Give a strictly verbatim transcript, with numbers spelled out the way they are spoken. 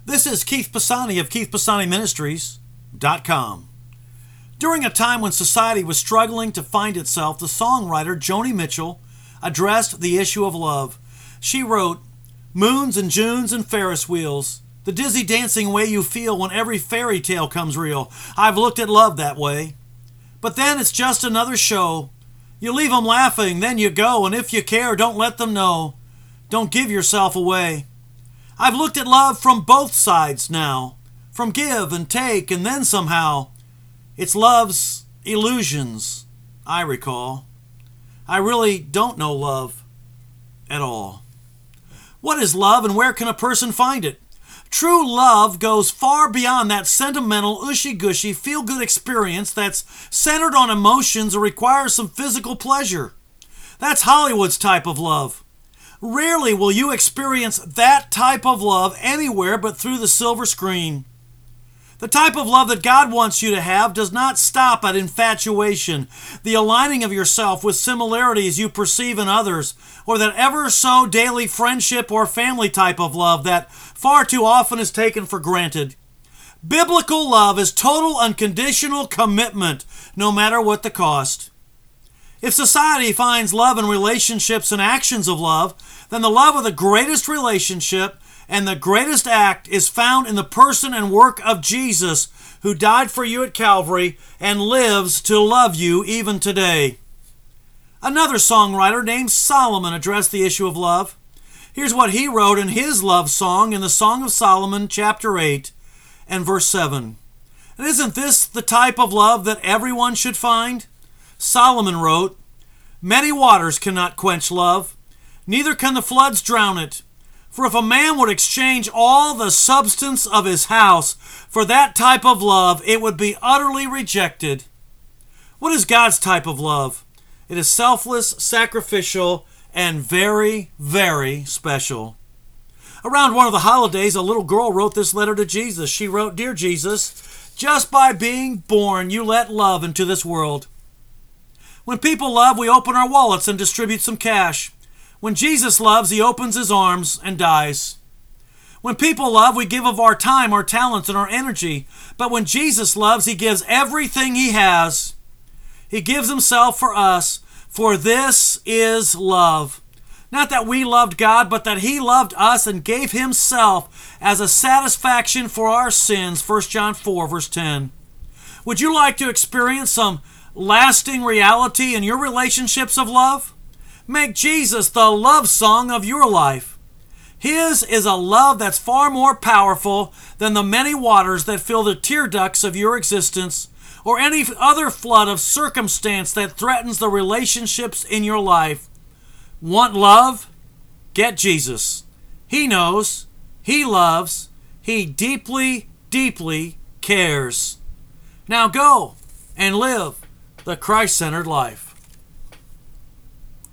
This is Keith Pisani of Keith Pisani Ministries dot com. During a time when society was struggling to find itself, the songwriter Joni Mitchell addressed the issue of love. She wrote, "Moons and Junes and Ferris wheels, the dizzy dancing way you feel when every fairy tale comes real. I've looked at love that way. But then it's just another show. You leave 'em laughing, then you go, and if you care, don't let them know. Don't give yourself away. I've looked at love from both sides now, from give and take, and then somehow it's love's illusions I recall. I really don't know love at all." What is love, and where can a person find it? True love goes far beyond that sentimental, ushy-gushy, feel-good experience that's centered on emotions or requires some physical pleasure. That's Hollywood's type of love. Rarely will you experience that type of love anywhere but through the silver screen. The type of love that God wants you to have does not stop at infatuation, the aligning of yourself with similarities you perceive in others, or that ever so daily friendship or family type of love that far too often is taken for granted. Biblical love is total unconditional commitment, no matter what the cost. If society finds love in relationships and actions of love, then the love of the greatest relationship and the greatest act is found in the person and work of Jesus, who died for you at Calvary and lives to love you even today. Another songwriter named Solomon addressed the issue of love. Here's what he wrote in his love song in the Song of Solomon, chapter eight and verse seven. And isn't this the type of love that everyone should find? Solomon wrote, "Many waters cannot quench love, neither can the floods drown it. For if a man would exchange all the substance of his house for that type of love, it would be utterly rejected." What is God's type of love? It is selfless, sacrificial, and very, very special. Around one of the holidays, a little girl wrote this letter to Jesus. She wrote, "Dear Jesus, just by being born, you let love into this world. When people love, we open our wallets and distribute some cash. When Jesus loves, he opens his arms and dies. When people love, we give of our time, our talents, and our energy. But when Jesus loves, he gives everything he has. He gives himself for us, for this is love. Not that we loved God, but that he loved us and gave himself as a satisfaction for our sins." First John four, verse ten. Would you like to experience some lasting reality in your relationships of love? Make Jesus the love song of your life. His is a love that's far more powerful than the many waters that fill the tear ducts of your existence, or any other flood of circumstance that threatens the relationships in your life. Want love? Get Jesus. He knows, he loves, he deeply, deeply cares. Now go and live the Christ-centered life.